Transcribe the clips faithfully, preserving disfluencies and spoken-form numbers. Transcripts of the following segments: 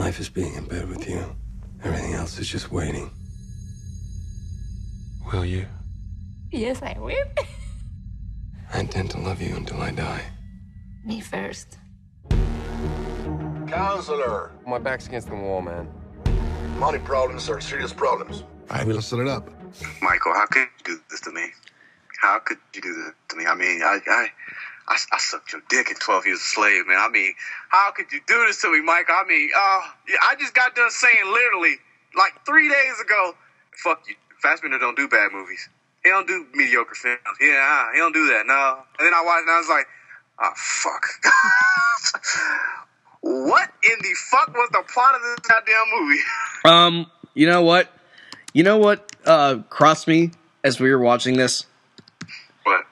Life is being in bed with you. Everything else is just waiting. Will you? Yes, I will. I intend to love you until I die. Me first. Counselor. My back's against the wall, man. Money problems are serious problems. I will set it up. Michael, how could you do this to me? How could you do this to me? I mean, I, I, I, I sucked your dick in twelve Years a Slave, man. I mean, how could you do this to me, Michael? I mean, uh, I just got done saying literally, like three days ago, fuck you. Fassbender don't do bad movies. He don't do mediocre films. Yeah, he don't do that, no. And then I watched and I was like, oh, fuck. What in the fuck was the plot of this goddamn movie? Um, you know what? You know what uh, crossed me as we were watching this? What?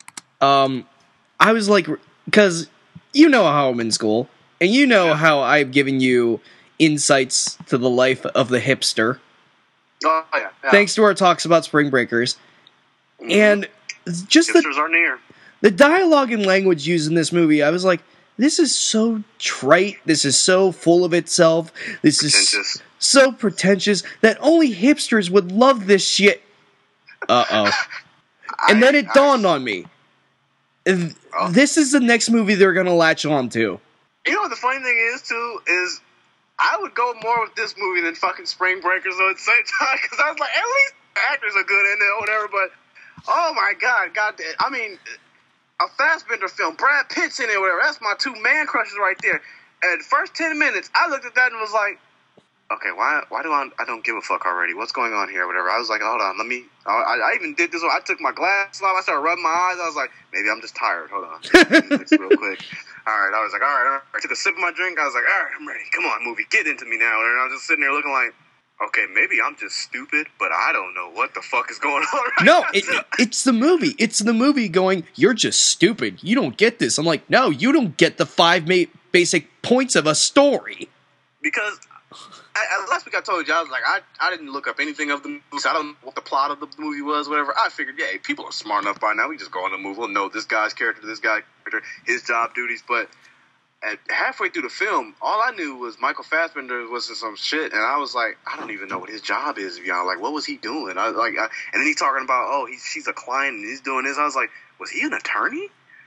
Um, I was like, because you know how I'm in school, and you know yeah. how I've given you insights to the life of the hipster. Oh, yeah. yeah. Thanks to our talks about Spring Breakers. Mm-hmm. And just Hipsters the, are near. the dialogue and language used in this movie, I was like, this is so trite, this is so full of itself, this pretentious. is so pretentious that only hipsters would love this shit. Uh-oh. And then it I, dawned on me. Oh. This is the next movie they're going to latch on to. You know what the funny thing is, too, is I would go more with this movie than fucking Spring Breakers though at the same time, because I was like, at least the actors are good in it or whatever, but oh my god, god damn, I mean, a Fassbender film, Brad Pitt's in it or whatever, that's my two man crushes right there. And the first ten minutes, I looked at that and was like, okay, why why do I, I don't give a fuck already? What's going on here or whatever? I was like, hold on, let me, I, I even did this, I took my glasses off, I started rubbing my eyes, I was like, maybe I'm just tired, hold on, let me do this real quick. All right, I was like, all right, all right. I took a sip of my drink. I was like, all right, I'm ready. Come on, movie, get into me now. And I was just sitting there looking like, okay, maybe I'm just stupid, but I don't know what the fuck is going on right no, now. it, it's the movie. It's the movie going, you're just stupid. You don't get this. I'm like, no, you don't get the five ma- basic points of a story. Because I, last week I told you, I was like, I, I didn't look up anything of the movie, so I don't know what the plot of the movie was, whatever. I figured, yeah, people are smart enough by now. We just go on the movie. We'll know this guy's character, this guy's character, his job duties. But at halfway through the film, all I knew was Michael Fassbender was in some shit, and I was like, I don't even know what his job is. You know, like, what was he doing? I like, I, and then he's talking about, oh, he's she's a client and he's doing this. I was like, was he an attorney?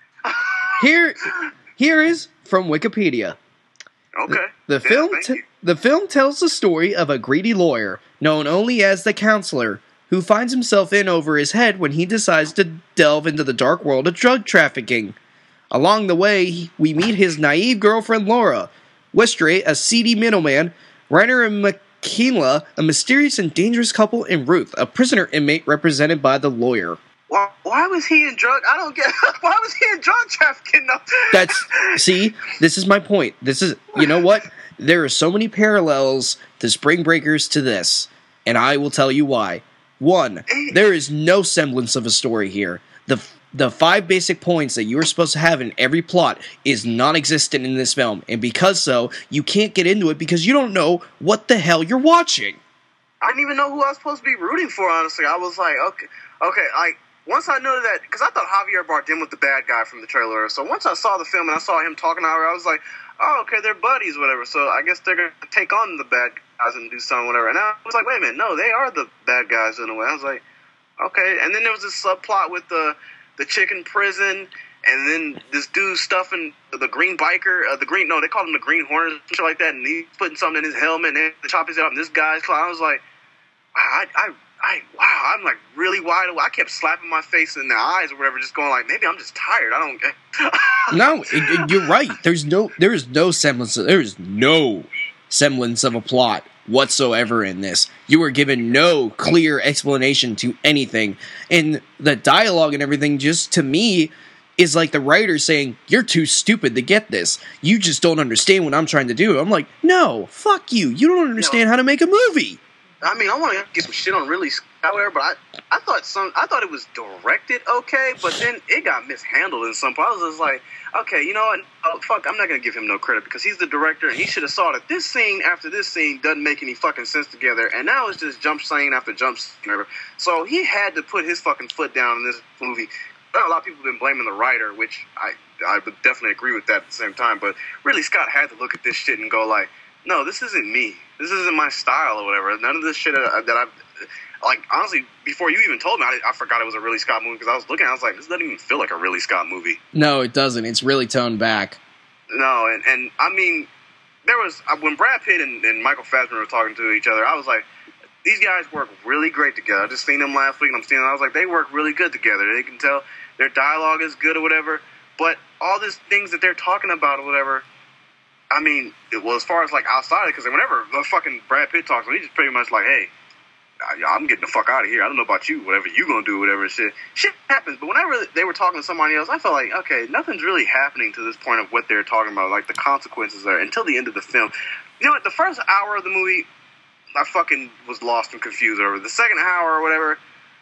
here, here is from Wikipedia. Okay. The, the yeah, film t- the film tells the story of a greedy lawyer, known only as the Counselor, who finds himself in over his head when he decides to delve into the dark world of drug trafficking. Along the way, we meet his naive girlfriend Laura, Westray, a seedy middleman, Reiner and McKenla, a mysterious and dangerous couple, and Ruth, a prisoner inmate represented by the lawyer. Why, why was he in drug? I don't get. Why was he in drug trafficking? No. That's see. This is my point. This is you know what? There are so many parallels to Spring Breakers to this, and I will tell you why. One, there is no semblance of a story here. The the five basic points that you are supposed to have in every plot is non-existent in this film, and because so, you can't get into it because you don't know what the hell you're watching. I didn't even know who I was supposed to be rooting for. Honestly, I was like, okay, okay, like. Once I knew that, because I thought Javier Bardem was the bad guy from the trailer, so once I saw the film and I saw him talking to her, I was like, oh, okay, they're buddies, whatever, so I guess they're going to take on the bad guys and do something, whatever. And I was like, wait a minute, no, they are the bad guys in a way. I was like, okay. And then there was this subplot with the, the chick in prison, and then this dude stuffing the green biker, uh, the green, no, they called him the Green Hornet, shit like that, and he's putting something in his helmet, and then they chop his head off, and this guy's claw. I was like, I, I, I, wow, I'm like really wide awake. I kept slapping my face in the eyes or whatever, just going like, maybe I'm just tired. I don't get. No, it, it, you're right. There's no, there is no semblance. Of, there is no semblance of a plot whatsoever in this. You were given no clear explanation to anything, and the dialogue and everything, just to me, is like the writer saying, "You're too stupid to get this. You just don't understand what I'm trying to do." I'm like, no, fuck you. You don't understand no. how to make a movie. I mean, I want to get some shit on Ridley Scott, but I, I thought some, I thought it was directed okay, but then it got mishandled in some parts. I was just like, okay, you know what? Oh, fuck, I'm not gonna give him no credit because he's the director, and he should have saw that this scene after this scene doesn't make any fucking sense together, and now it's just jump scene after jump scene. So he had to put his fucking foot down in this movie. A lot of people have been blaming the writer, which I, I would definitely agree with that at the same time. But Ridley Scott had to look at this shit and go like, no, this isn't me. This isn't my style or whatever. None of this shit that, that I've, like, honestly, before you even told me, I, I forgot it was a Ridley Scott movie because I was looking, I was like, this doesn't even feel like a Ridley Scott movie. No, it doesn't. It's really toned back. No, and, and I mean, there was, when Brad Pitt and, and Michael Fassbender were talking to each other, I was like, these guys work really great together. I just seen them last week, and I'm seeing them, I was like, they work really good together. They can tell their dialogue is good or whatever, but all these things that they're talking about or whatever, I mean, well, as far as, like, outside, because whenever the fucking Brad Pitt talks, he's just pretty much like, hey, I'm getting the fuck out of here. I don't know about you, whatever you gonna do, whatever shit. Shit happens, but whenever they were talking to somebody else, I felt like, okay, nothing's really happening to this point of what they're talking about, like the consequences are, until the end of the film. You know what, the first hour of the movie, I fucking was lost and confused over. The second hour or whatever,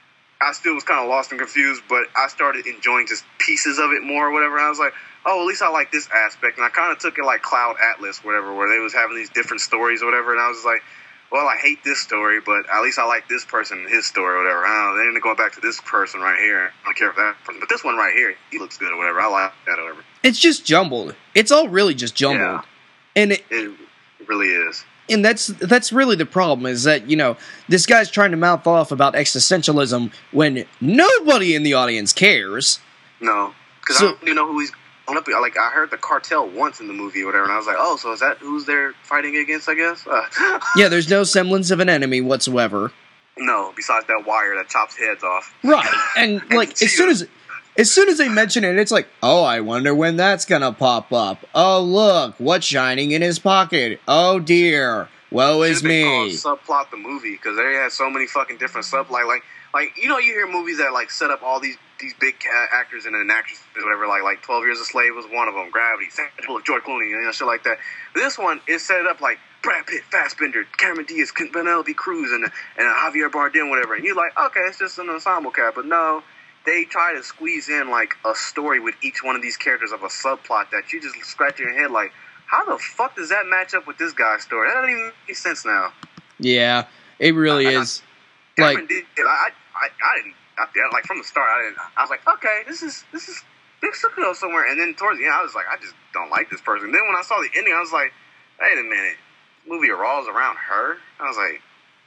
I still was kind of lost and confused, but I started enjoying just pieces of it more or whatever, and I was like, oh, at least I like this aspect, and I kind of took it like Cloud Atlas, whatever, where they was having these different stories or whatever, and I was like, well, I hate this story, but at least I like this person and his story or whatever. I don't know, they didn't go back to this person right here. I don't care if that person, but this one right here, he looks good or whatever. I like that or whatever. It's just jumbled. It's all really just jumbled. Yeah. And it, it really is. And that's that's really the problem, is that, you know, this guy's trying to mouth off about existentialism when nobody in the audience cares. No, because So- I don't even know who he's going up. Like, I heard the cartel once in the movie or whatever, and I was like, oh, so is that who's they're fighting against, I guess? Uh, Yeah, there's no semblance of an enemy whatsoever. no, besides that wire that chops heads off. Right. And, like, as soon as... As soon as they mention it, it's like, oh, I wonder when that's gonna pop up. Oh, look, what's shining in his pocket? Oh, dear. Woe is Should've been me. called Subplot the movie, because they had so many fucking different sub like like like you know, you hear movies that like set up all these these big ca- actors and an actress or whatever, like like twelve Years a Slave was one of them, Gravity, Sandra Bullock, George Clooney, you know, shit like that. This one is set up like Brad Pitt, Fassbender, Cameron Diaz, Penelope Cruz, and and Javier Bardem, whatever. And you're like, okay, it's just an ensemble cast, but no. They try to squeeze in, like, a story with each one of these characters of a subplot that you just scratch your head like, how the fuck does that match up with this guy's story? That doesn't even make sense now. Yeah, it really I, is. I, Like, Cameron did, I, I, I didn't, I, like, from the start, I didn't, I was like, okay, this is, this is, this could go somewhere. And then towards the end, I was like, I just don't like this person. Then when I saw the ending, I was like, wait a minute, this movie revolves around her? I was like,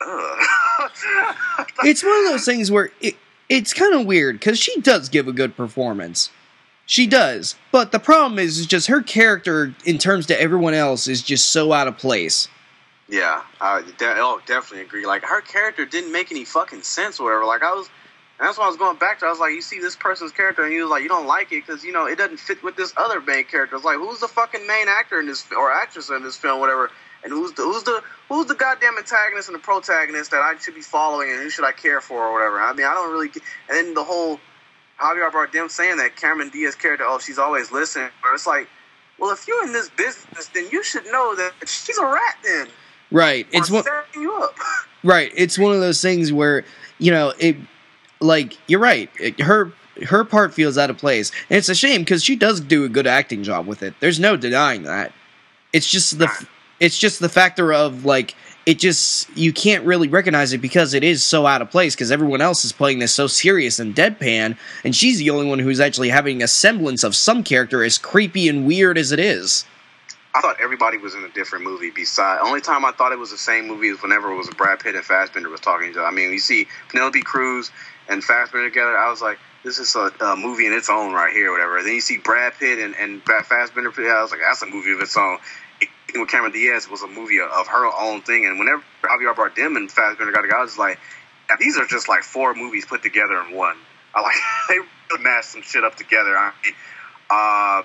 ugh. it's one of those things where it, it's kind of weird, because she does give a good performance. She does. But the problem is, is just her character, in terms to everyone else, is just so out of place. Yeah, I de- oh, definitely agree. Like, her character didn't make any fucking sense or whatever. Like, I was, and that's why I was going back to. I was like, you see this person's character, and you was like, you don't like it because, you know, it doesn't fit with this other main character. It's like, who's the fucking main actor in this, or actress in this film, whatever, and who's the, who's the, who's the goddamn antagonist and the protagonist that I should be following, and who should I care for or whatever. I mean, I don't really get, and then the whole Javier Bardem saying that Cameron Diaz character, oh, she's always listening. It's like, well, if you're in this business, then you should know that she's a rat then. Right. It's Or one, setting you up. right. It's one of those things where, you know, it, like, you're right. It, her her part feels out of place. And it's a shame, because she does do a good acting job with it. There's no denying that. It's just the it's just the factor of, like, it just, you can't really recognize it because it is so out of place, because everyone else is playing this so serious and deadpan, and she's the only one who's actually having a semblance of some character, as creepy and weird as it is. I thought everybody was in a different movie. Besides, only time I thought it was the same movie is whenever it was Brad Pitt and Fassbender was talking to each other. I mean, you see Penelope Cruz and Fassbender together, I was like, this is a, a movie in its own right here, whatever. Then you see Brad Pitt and, and Fassbender, I was like, that's a movie of its own. Even with Cameron Diaz, was a movie of, of her own thing. And whenever Javier Bardem and Fassbender got together, I was like, yeah, these are just like four movies put together in one. I like they really mashed some shit up together. I mean, uh,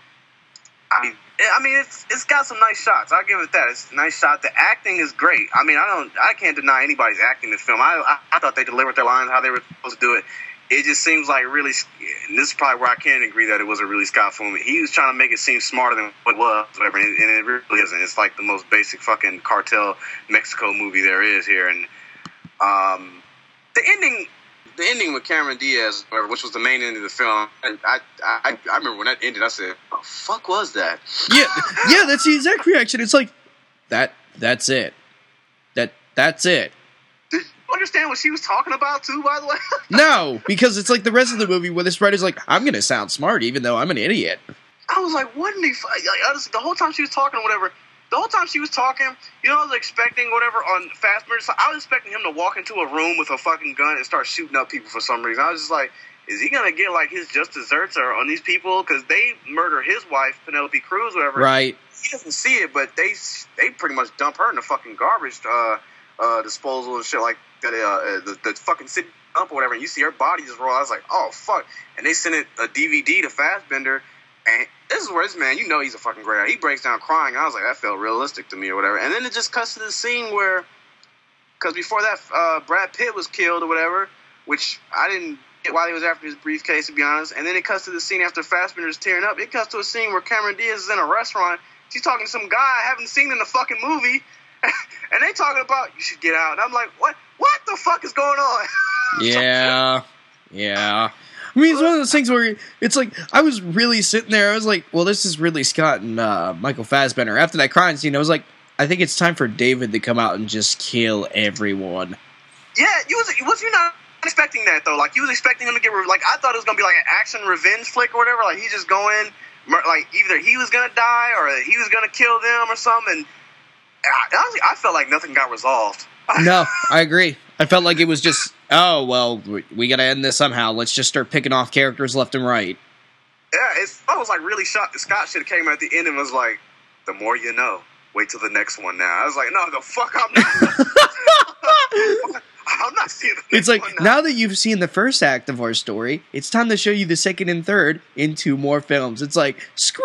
I mean, I mean, it's it's got some nice shots. I'll give it that. It's a nice shot. The acting is great. I mean, I don't, I can't deny anybody's acting in this film. I, I, I thought they delivered their lines how they were supposed to do it. It just seems like really, and this is probably where I can't agree that it was a really Scott film. He was trying to make it seem smarter than what it was, whatever, and it, and it really isn't. It's like the most basic fucking cartel Mexico movie there is here. And um, the ending, the ending with Cameron Diaz, whatever, which was the main ending of the film, and I, I, I remember when that ended, I said, "What the fuck was that?" Yeah, yeah, that's the exact reaction. It's like, that, that's it. That, that's it. Did you understand what she was talking about, too, by the way? No, because it's like the rest of the movie where this writer's like, I'm going to sound smart even though I'm an idiot. I was like, what in the fuck? Like, honestly, the whole time she was talking or whatever, the whole time she was talking, you know, I was expecting whatever on Fassbender. So I was expecting him to walk into a room with a fucking gun and start shooting up people for some reason. I was just like, is he gonna get like his just desserts or on these people because they murder his wife Penelope Cruz, whatever. Right. He doesn't see it, but they they pretty much dump her in the fucking garbage uh, uh, disposal and shit like that. Uh, the, the fucking city dump or whatever, and you see her body just roll. I was like, oh fuck! And they sent it a D V D to Fassbender, and this is where this man, you know, he's a fucking great actor. He breaks down crying. I was like, that felt realistic to me or whatever. And then it just cuts to the scene where, because before that, uh, Brad Pitt was killed or whatever, which I didn't. While he was after his briefcase, to be honest, and then it cuts to the scene after Fassbender's tearing up. It cuts to a scene where Cameron Diaz is in a restaurant. She's talking to some guy I haven't seen in the fucking movie, and they talking about you should get out. And I'm like, what? What the fuck is going on? Yeah, yeah. I mean, it's one of those things where it's like I was really sitting there. I was like, well, this is Ridley Scott and uh, Michael Fassbender. After that crying scene, I was like, I think it's time for David to come out and just kill everyone. Yeah, you was was you not expecting that though? Like you was expecting him to get re- like I thought it was gonna be like an action revenge flick or whatever. Like he just go in, like either he was gonna die or he was gonna kill them or something. And I, honestly, I felt like nothing got resolved. No, I agree. I felt like it was just, oh well, we, we gotta end this somehow. Let's just start picking off characters left and right. Yeah, it's, I was like really shocked that Scott should have came at the end and was like, "The more you know. Wait till the next one." Now I was like, "No, the fuck, I'm not." I'm not seeing the next It's like, one now that you've seen the first act of our story, it's time to show you the second and third in two more films. It's like, screw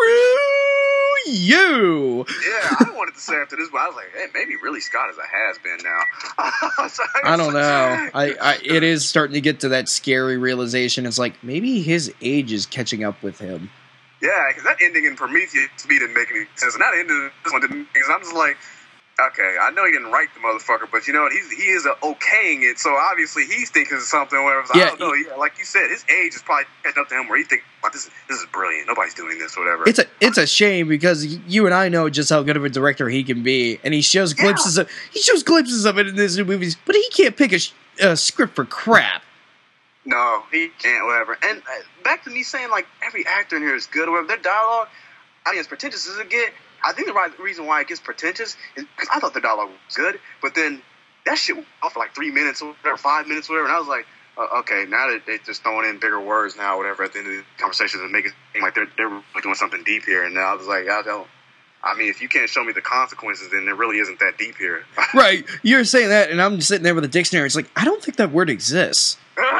you! Yeah, I wanted to say after this, but I was like, hey, maybe really Scott is a has-been now. So I don't know. I, I It is starting to get to that scary realization. It's like, maybe his age is catching up with him. Yeah, because that ending in Prometheus to me didn't make any sense. And that ending this one didn't make sense. I'm just like, okay, I know he didn't write the motherfucker, but you know what? He's, he is a okaying it, so obviously he's thinking of something or whatever. So Yeah, I don't know. Yeah, like you said, his age is probably catching up to him where he thinks, wow, this is, this is brilliant. Nobody's doing this, whatever. It's a it's a shame because you and I know just how good of a director he can be, and he shows glimpses Yeah. of he shows glimpses of it in his new movies, but he can't pick a, sh- a script for crap. No, he can't, whatever. And uh, back to me saying, like, every actor in here is good or whatever. Their dialogue, I mean, as pretentious as it get, I think the right reason why it gets pretentious is because I thought the dialogue was good, but then that shit went off for like three minutes or whatever, five minutes or whatever, and I was like, uh, okay, now that they're just throwing in bigger words now, whatever, at the end of the conversations and make it seem like they're, they're really doing something deep here, and now I was like, I don't, I mean, if you can't show me the consequences, then there really isn't that deep here. Right, you're saying that, and I'm just sitting there with a dictionary. It's like, I don't think that word exists.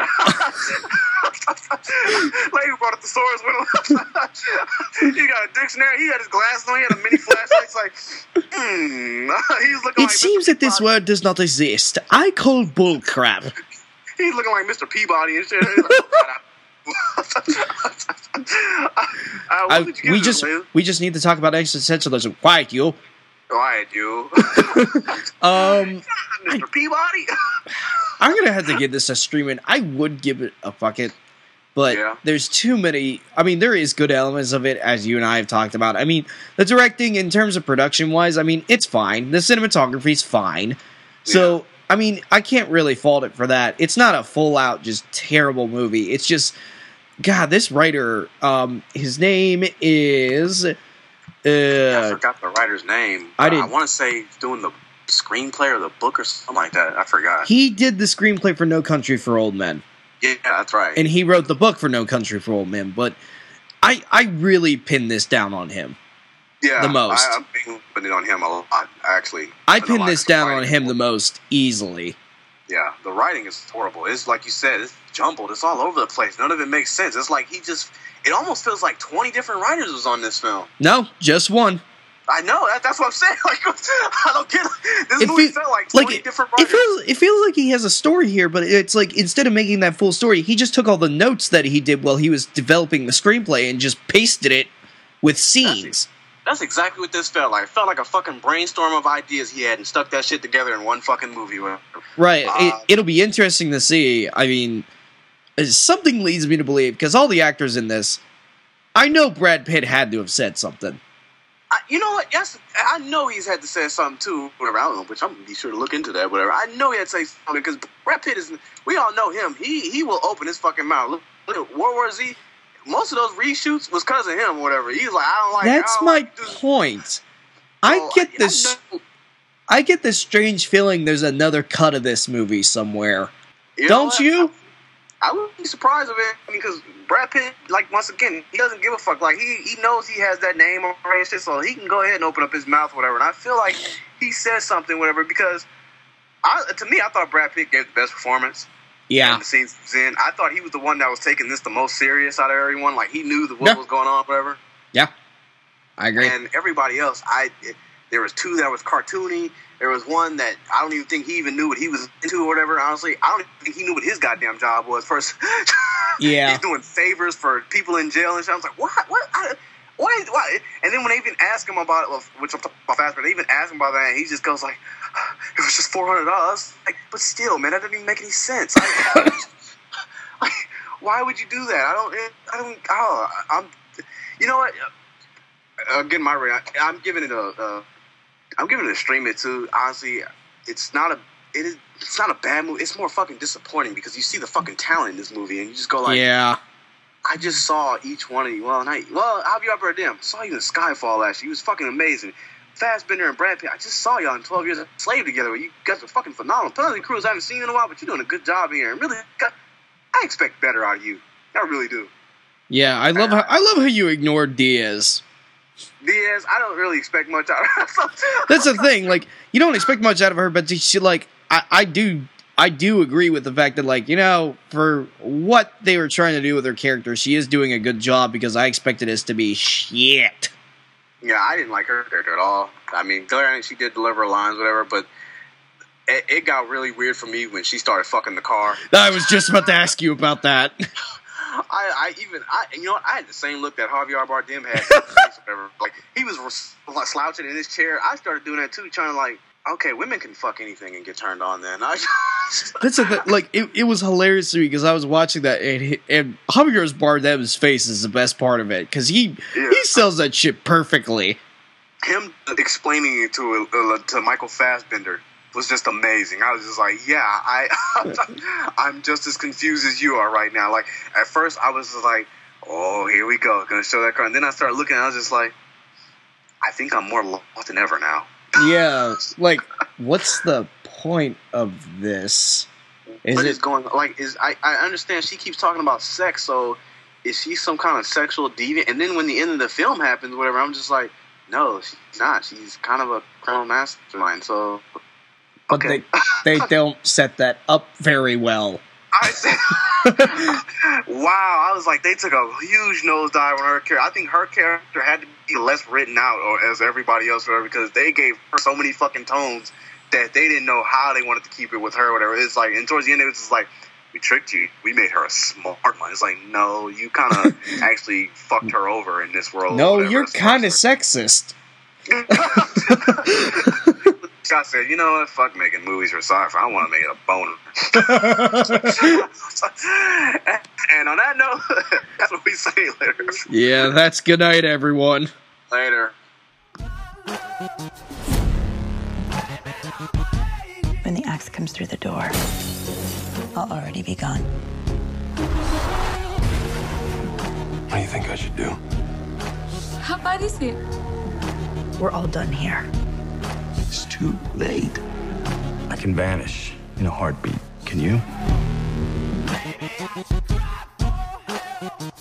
Lady brought up the source with him. He got a dictionary. He had his glasses on. He had a mini flashlight. It's like, hmm. He's looking It like seems Mister that this Peabody. word does not exist. I call bull crap. He's looking like Mister Peabody and shit. He's like, uh, what I, did you give we this, just Liz? we just need to talk about existentialism. Quiet, you. Quiet, you. Um, Mister Peabody. I'm gonna have to give this a streaming. I would give it a fuck it, but Yeah. there's too many. I mean, there is good elements of it, as you and I have talked about. I mean, the directing in terms of production wise, I mean, it's fine. The cinematography's fine. So, Yeah. I mean, I can't really fault it for that. It's not a full out just terrible movie. It's just, God, this writer, um, his name is. I Uh, forgot the writer's name. I Uh, didn't- I want to say he's doing the screenplay or the book or something like that. I forgot. he did the screenplay for No Country for Old Men. Yeah, that's right. And he wrote the book for No Country for Old Men, but I I really pin this down on him. yeah, the most. I, I'm putting it on him a lot, actually. I But pin the this writing- down on him the most easily. Yeah, the writing is horrible. It's like you said, it's jumbled. It's all over the place. None of it makes sense. It's like he just, it almost feels like twenty different writers was on this film. No, just one. I know, that, that's what I'm saying. Like, I don't get it. This It movie fe- felt like Like twenty it, different it writers. feels it feels like he has a story here, but it's like instead of making that full story, he just took all the notes that he did while he was developing the screenplay and just pasted it with scenes. That's exactly what this felt like. It felt like a fucking brainstorm of ideas he had and stuck that shit together in one fucking movie. Right. Uh, it, it'll be interesting to see. I mean, uh, something leads me to believe, because all the actors in this, I know Brad Pitt had to have said something. I, you know what? Yes, I know he's had to say something too. Whatever, I don't know, which I'm gonna be sure to look into that. Whatever, I know he had to say something because Brad Pitt is. We all know him. He he will open his fucking mouth. Look, look at World War Z. Most of those reshoots was because of him. Whatever. He's like, I don't like. That's I don't my like this. point. I So, get this. I know- I get this strange feeling. There's another cut of this movie somewhere. You know Don't what? you? I, I wouldn't be surprised of it because Brad Pitt, like once again, he doesn't give a fuck. Like he, he knows he has that name already and shit, so he can go ahead and open up his mouth, or whatever. And I feel like he says something, whatever, because I, to me, I thought Brad Pitt gave the best performance. Yeah. In the scenes he was in, I thought he was the one that was taking this the most serious out of everyone. Like he knew the, what Yeah. was going on, whatever. Yeah. I agree. And everybody else, I it, there was two that was cartoony. There was one that I don't even think he even knew what he was into or whatever. Honestly, I don't even think he knew what his goddamn job was. First, Yeah. he's doing favors for people in jail and shit. I was like, what? What? I, why? Why? And then when they even ask him about it, well, which I'm talking about fast, but they even ask him about that, and he just goes like, it was just four hundred dollars. Like, but still, man, that doesn't even make any sense. Like, like, why would you do that? I don't. I don't. Oh, I'm. You know what? Again, my rate. I'm giving it a. a I'm giving it a stream it too. Honestly, it's not a it is it's not a bad movie. It's more fucking disappointing because you see the fucking talent in this movie and you just go like, yeah. I just saw each one of you. Well, not well, Javier Bardem. Saw you in Skyfall last year. He was fucking amazing. Fassbender and Brad Pitt. I just saw y'all in twelve Years a Slave together. You guys are fucking phenomenal. Penelope Cruz I haven't seen you in a while, but you're doing a good job here. And really, I expect better out of you. I really do. Yeah, I love how I love how you ignored Diaz. Diaz, I don't really expect much out of her. That's the thing. Like, you don't expect much out of her, but she like I, I do I do agree with the fact that, like, you know, for what they were trying to do with her character, she is doing a good job because I expected this to be shit. Yeah, I didn't like her character at all. I mean, granted, she did deliver lines, whatever, but it, it got really weird for me when she started fucking the car. I was just about to ask you about that. I, I even, I, you know what, I had the same look that Javier Bardem had. Whatever. Like, he was slouching in his chair. I started doing that too, trying to like, okay, women can fuck anything and get turned on then. I, That's a th- like, it, it was hilarious to me because I was watching that, and, he, and Javier Bardem's face is the best part of it because he, Yeah. he sells that shit perfectly. Him explaining it to uh, to Michael Fassbender was just amazing. I was just like, yeah, I, I'm just as confused as you are right now. Like, at first, I was just like, oh, here we go, gonna show that car. And then I started looking, and I was just like, I think I'm more lost than ever now. Yeah, like, what's the point of this? Is what it is going on? Like, is I, I understand she keeps talking about sex, so is she some kind of sexual deviant? And then when the end of the film happens, whatever, I'm just like, no, she's not. She's kind of a criminal mastermind, so... But Okay. they they don't set that up very well. I said, wow, I was like, they took a huge nosedive on her character. I think her character had to be less written out or as everybody else, whatever, because they gave her so many fucking tones that they didn't know how they wanted to keep it with her, whatever. It's like, and towards the end, it was just like, we tricked you. We made her a smart one. It's like, no, you kind of actually fucked her over in this world. No, whatever. you're It's kind of like- sexist. Scott said, you know what? Fuck making movies for sci-fi. I want to make it a boner. And on that note, that's what we say later. Yeah, that's good night, everyone. Later. When the axe comes through the door, I'll already be gone. What do you think I should do? How bad is it? We're all done here. It's too late. I can vanish in a heartbeat. Can you?